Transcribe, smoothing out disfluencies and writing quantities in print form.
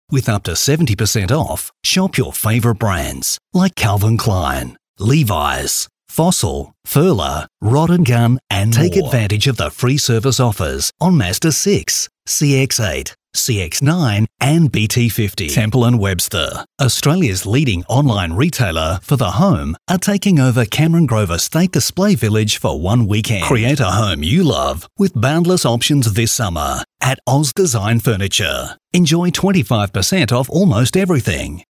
With up to 70% off, shop your favourite brands like Calvin Klein, Levi's, Fossil, Furla, Rod & Gun and take advantage of the free service offers on Mazda 6, CX-8, CX-9 and BT50. Temple & Webster, Australia's leading online retailer for the home, are taking over Cameron Grove Estate Display Village for one weekend. Create a home you love with boundless options this summer at Oz Design Furniture. Enjoy 25% off almost everything.